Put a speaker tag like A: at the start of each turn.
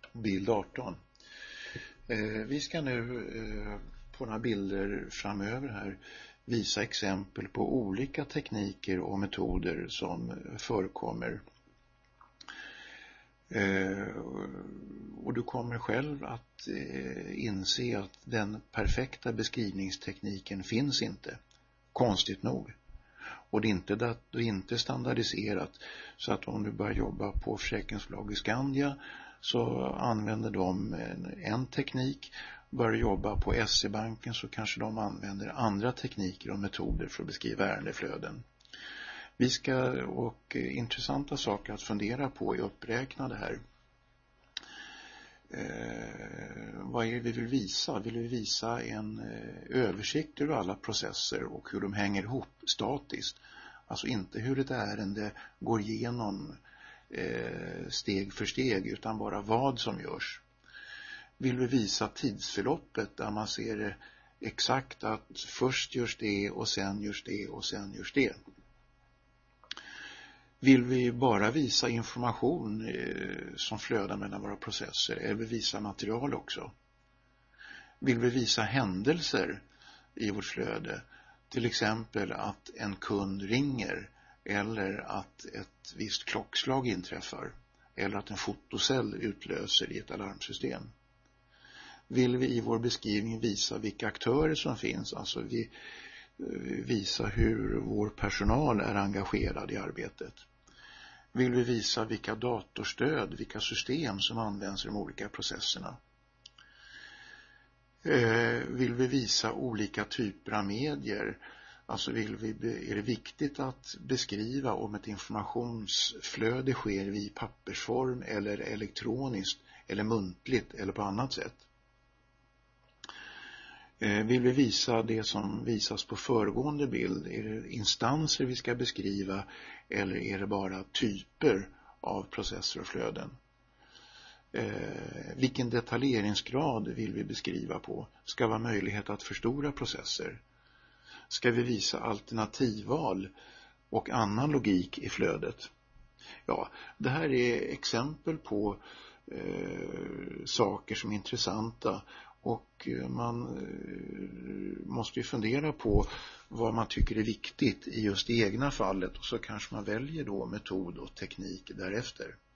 A: Bild 18. Vi ska nu på några bilder framöver här visa exempel på olika tekniker och metoder som förekommer. Och du kommer själv att inse att den perfekta beskrivningstekniken finns inte, konstigt nog. Och det är inte standardiserat, så att om du börjar jobba på försäkringsbolag i Skandia så använder de en teknik. Börjar jobba på SE-banken så kanske de använder andra tekniker och metoder för att beskriva ärendeflöden. Vi ska, och intressanta saker att fundera på är uppräknade här. Vad är det vi vill visa? Vill vi visa en översikt över alla processer och hur de hänger ihop statiskt? Alltså inte hur ett ärende går igenom steg för steg, utan bara vad som görs. Vill vi visa tidsförloppet där man ser exakt att först görs det och sen görs det och sen görs det? Vill vi bara visa information som flödar mellan våra processer, eller vill vi visa material också? Vill vi visa händelser i vårt flöde? Till exempel att en kund ringer, eller att ett visst klockslag inträffar, eller att en fotocell utlöser i ett alarmsystem. Vill vi i vår beskrivning visa vilka aktörer som finns, alltså vi visa hur vår personal är engagerad i arbetet? Vill vi visa vilka datorstöd, vilka system som används i de olika processerna? Vill vi visa olika typer av medier? Alltså är det viktigt att beskriva om ett informationsflöde sker i pappersform eller elektroniskt eller muntligt eller på annat sätt? Vill vi visa det som visas på föregående bild? Är det instanser vi ska beskriva, eller är det bara typer av processer och flöden? Vilken detaljeringsgrad vill vi beskriva på? Ska vara möjlighet att förstora processer? Ska vi visa alternativval och annan logik i flödet? Ja, det här är exempel på saker som är intressanta. Och man måste ju fundera på vad man tycker är viktigt i just det egna fallet, och så kanske man väljer då metod och teknik därefter.